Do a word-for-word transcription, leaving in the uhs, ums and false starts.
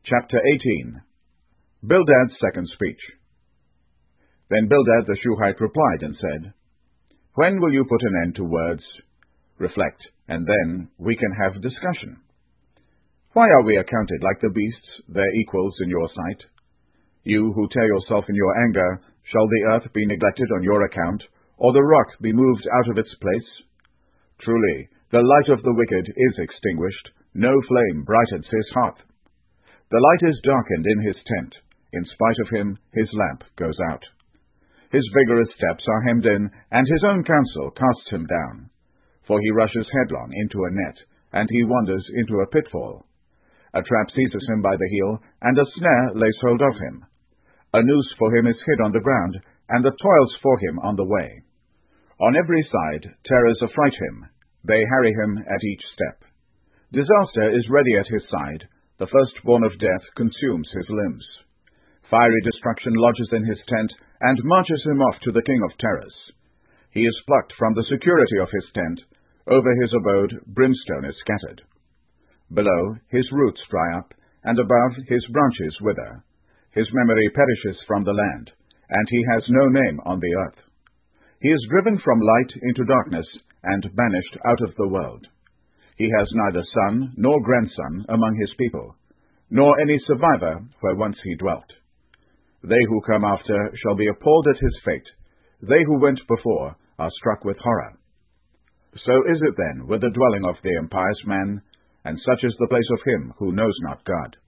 Chapter eighteen. Bildad's Second Speech. Then Bildad the Shuhite replied and said, When will you put an end to words? Reflect, and then we can have discussion. Why are we accounted like the beasts, their equals in your sight? You who tear yourself in your anger, shall the earth be neglected on your account, or the rock be moved out of its place? Truly, the light of the wicked is extinguished, no flame brightens his hearth. The light is darkened in his tent, in spite of him his lamp goes out. His vigorous steps are hemmed in, and his own counsel casts him down. For he rushes headlong into a net, and he wanders into a pitfall. A trap seizes him by the heel, and a snare lays hold of him. A noose for him is hid on the ground, and the toils for him on the way. On every side terrors affright him, they harry him at each step. Disaster is ready at his side, the firstborn of death consumes his limbs. Fiery destruction lodges in his tent, and marches him off to the king of terrors. He is plucked from the security of his tent, over his abode brimstone is scattered. Below his roots dry up, and above his branches wither. His memory perishes from the land, and he has no name on the earth. He is driven from light into darkness, and banished out of the world. He has neither son nor grandson among his people, nor any survivor where once he dwelt. They who come after shall be appalled at his fate. They who went before are struck with horror. So is it then with the dwelling of the impious man, and such is the place of him who knows not God.